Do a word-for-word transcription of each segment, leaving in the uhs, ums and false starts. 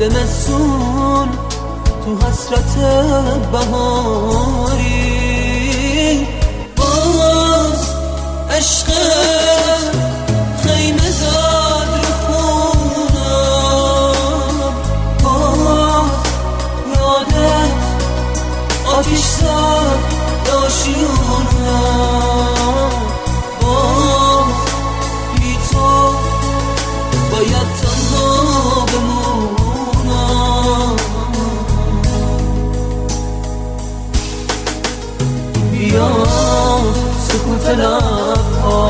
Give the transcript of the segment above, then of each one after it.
زمستون تو حسرت بهاری، باز عشقت خیمه زد رو خونم، باز یادت آتیش زد داشیونم، باز بی تو باید تنها بمونم. بیا سکوت لبها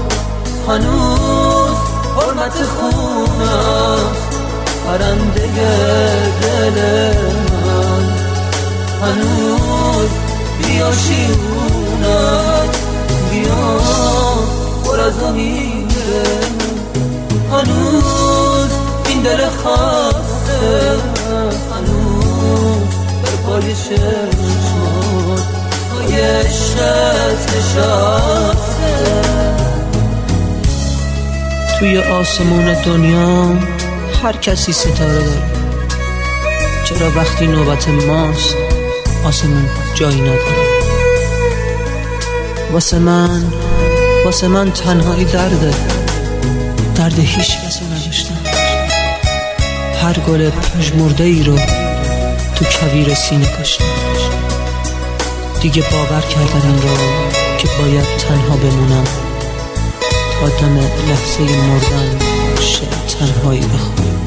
هنوز حرمت خون است، پرنده دل من هنوز بیا شیونم، بیا پر از امیده هنوز این دل خسته، هنوز بر پای چشمات پای عشقت نشسته. توی آسمون دنیا هر کسی ستاره داره، چرا وقتی نوبت ماست آسمون جایی نداره؟ واسه من واسه من تنهایی درده، درد هیچ کسو نداشتم. هر گل پژمرده ای رو تو کویر سینه کاشتم، دیگه باور کردم این رو که باید تنها بمونم تا دم لحظه مردن شعر تنهایی بخونم.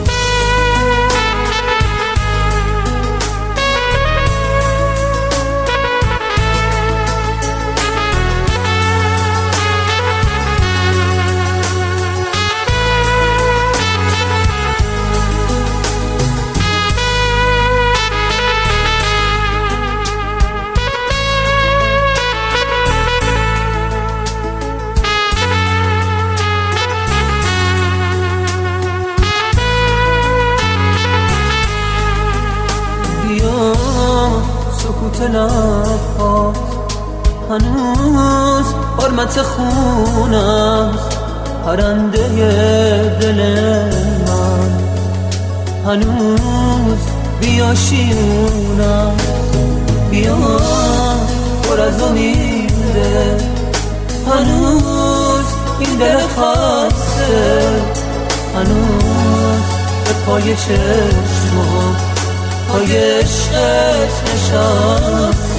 سکوت لبها هنوز حرمت خون است، پرنده دل من هنوز بیا شیون است، بیا پر از امیده هنوز این دل خسته، هنوز به پای چشمات پای عشقت نشسته.